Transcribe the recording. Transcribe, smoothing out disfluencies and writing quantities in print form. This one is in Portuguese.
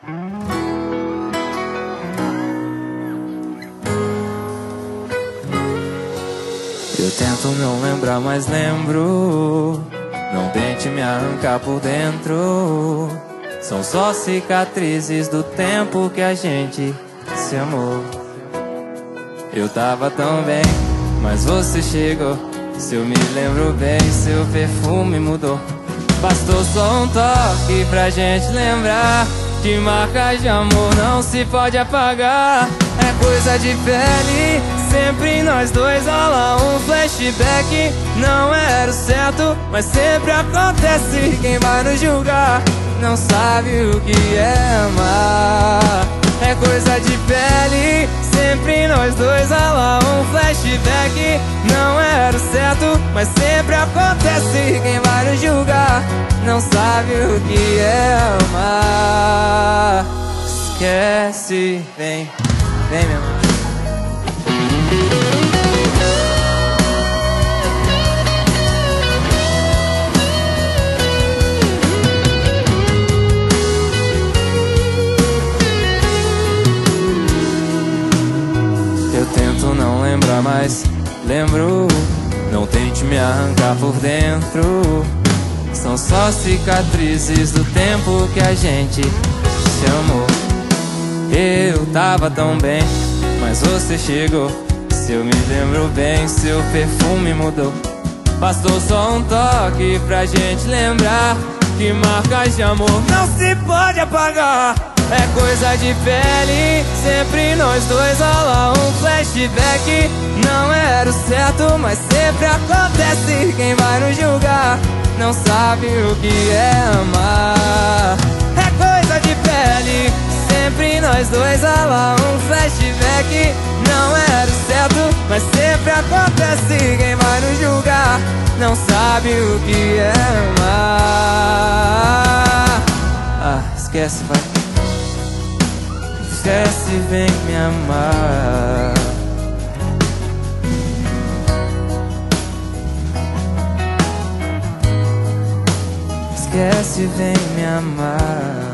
Eu tento não lembrar, mas lembro. Não tente me arrancar por dentro. São só cicatrizes do tempo que a gente se amou. Eu tava tão bem, mas você chegou. Se eu me lembro bem, seu perfume mudou. Bastou só um toque pra gente lembrar que marcas de amor não se pode apagar. É coisa de pele, sempre nós dois rola um flashback. Não era o certo, mas sempre acontece. Quem vai nos julgar não sabe o que é amar. É coisa de pele, sempre nós dois rola um flashback. Não era o certo, mas sempre acontece. Quem vai nos julgar não sabe o que é amar. Esquece, vem, vem meu amor. Eu tento não lembrar, mas lembro. Não tente me arrancar por dentro. São só cicatrizes do tempo que a gente se amou. Eu tava tão bem, mas você chegou. Se eu me lembro bem, seu perfume mudou. Bastou só um toque pra gente lembrar que marcas de amor não se pode apagar. É coisa de pele, sempre nós dois rola um flashback. Não era o certo, mas sempre acontece. Quem vai nos julgar não sabe o que é amar. É coisa de pele, sempre nós dois rola um flashback. Não era o certo, mas sempre acontece. Quem vai nos julgar não sabe o que é amar. Ah, esquece, vai. Esquece, vem me amar. Esquece, vem me amar.